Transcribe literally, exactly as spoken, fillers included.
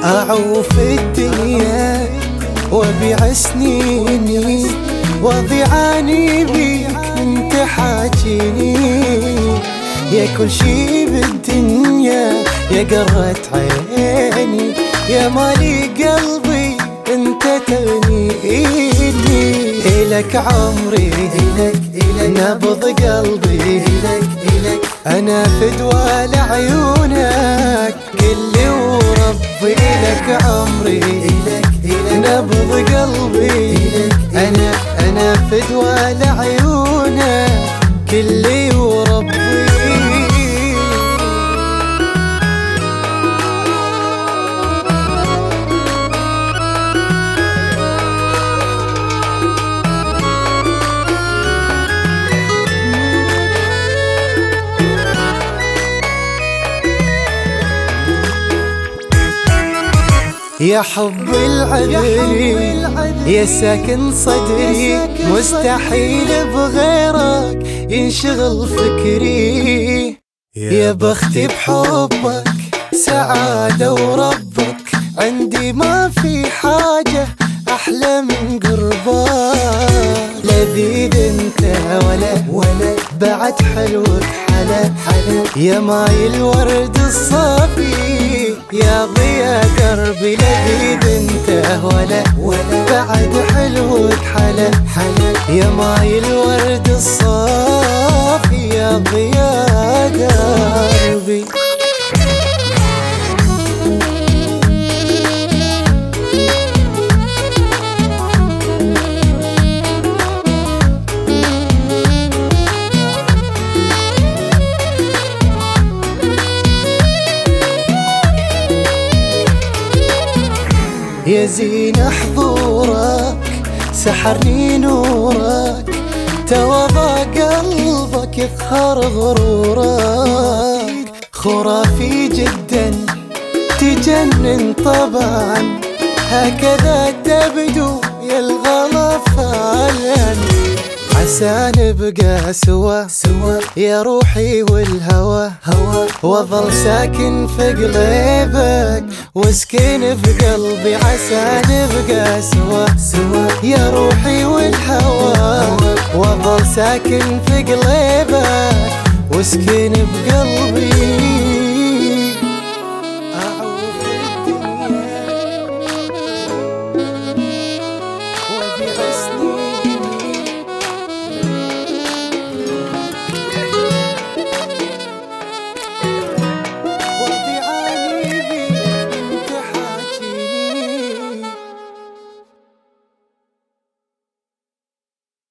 أعوف الدنيا وبيع سنيني وضيعاني بيك انت حاجيني، يا كل شي بالدنيا يا قرة عيني، يا مالي قلبي انت تغنيني. إلك عمري إلك إلك نبض قلبي إلك إلك أنا فدوى لعيونك كلي وربي. إلك عمري إلك إلك نبض قلبي إلك أنا أنا فدوى لعيونك كلي وربي. يا حب العذري يا ساكن صدري، مستحيل بغيرك ينشغل فكري، يا بختي بحبك سعادة وربك، عندي ما في حاجة أحلى من قربك. لذيذ انت ولا ولا بعد حلوك حلا حلا، يا ماي الورد الصافي يا ضيا دربي. لذيذ انت ولا ولا بعد حلوك حلا حلا، يا ماي الورد الصافي يا ضيا دربي. يا زين حضورك سحرني نورك، توضى قلبك يقهر غرورك، خرافي جدا تجنن طبعا، هكذا تبدو يا الغلا فعلا. عسى نبقى سوا سوا يا روحي والهوى هوى، واظل ساكن في قلبك واسكن في قلبي. عسى نبقى سوا سوا يا روحي والهوى، واظل ساكن في قلبك واسكن بقلبي.